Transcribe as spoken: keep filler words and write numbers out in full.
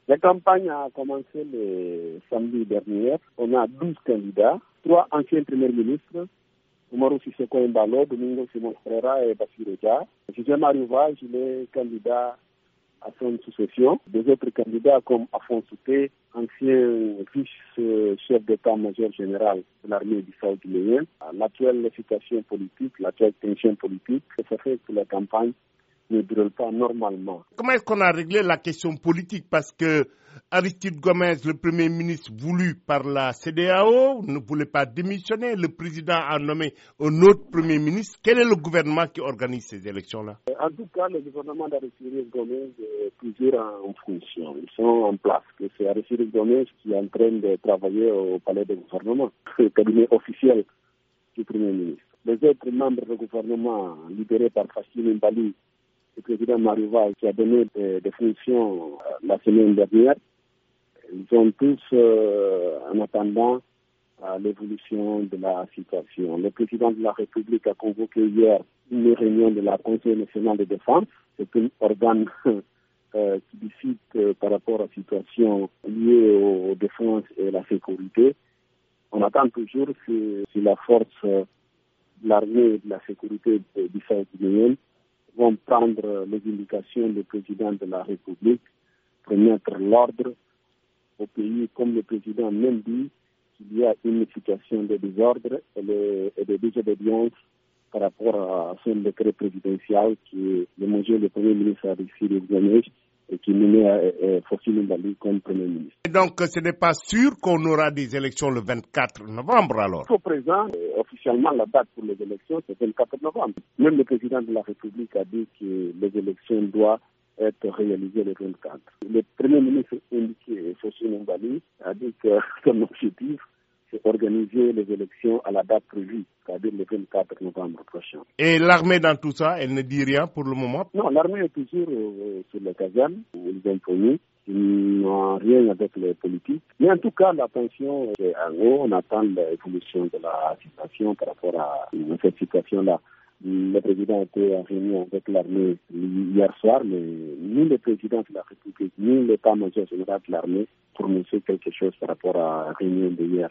La campagne a commencé le samedi dernier. On a douze candidats, trois anciens premiers ministres, Umaru Sissoko Embalo, Domingo Simon Ferreira et Bassirou Dia. José Mario Vaz, il est candidat à son succession. Des autres candidats comme Afon Souté, ancien vice-chef d'état-major général de l'armée du South guinéen. L'actuelle situation politique, l'actuelle tension politique, ça fait que la campagne ne déroule pas normalement. Comment est-ce qu'on a réglé la question politique? Parce que Aristide Gomes, le Premier ministre voulu par la C E D E A O, ne voulait pas démissionner. Le président a nommé un autre Premier ministre. Quel est le gouvernement qui organise ces élections-là? En tout cas, le gouvernement d'Aristide Gomes est toujours en fonction. Ils sont en place. C'est Aristide Gomes qui est en train de travailler au palais du gouvernement, le cabinet officiel du Premier ministre. Les autres membres du gouvernement, libérés par Fassine Mbali, le président Mario Vaz, qui a donné des, des fonctions euh, la semaine dernière, ils sont tous euh, en attendant à l'évolution de la situation. Le président de la République a convoqué hier une réunion de la Conseil national de défense. C'est un organe euh, qui décide euh, par rapport à la situation liée aux défenses et à la sécurité. On attend toujours que si la force euh, de l'armée et de la sécurité du South guinéen vont prendre les indications du président de la République pour mettre l'ordre au pays, comme le président même dit qu'il y a une situation de désordre et de, et de désobéissance par rapport à son décret présidentiel qui est le mesure du Premier ministre Aristide Gomes et qui nommait Fassine Mbali comme Premier ministre. Et donc ce n'est pas sûr qu'on aura des élections le vingt-quatre novembre alors? Au présent, euh, officiellement, la date pour les élections, c'est le vingt-quatre novembre. Même le président de la République a dit que les élections doivent être réalisées le vingt-quatre. Le Premier ministre indiqué, Fassine Mbali, a dit que son objectif, c'est organiser les élections à la date prévue, c'est-à-dire le vingt-quatre novembre prochain. Et l'armée dans tout ça, elle ne dit rien pour le moment? Non, l'armée est toujours euh, sur le casernes, où ils ont promis. Ils n'ont rien avec les politiques. Mais en tout cas, la tension est en haut. On attend l'évolution de la situation par rapport à cette situation-là. Le président était en réunion avec l'armée hier soir, mais ni le président de la République, ni l'état-major général de l'armée prononçaient quelque chose par rapport à la réunion d'hier.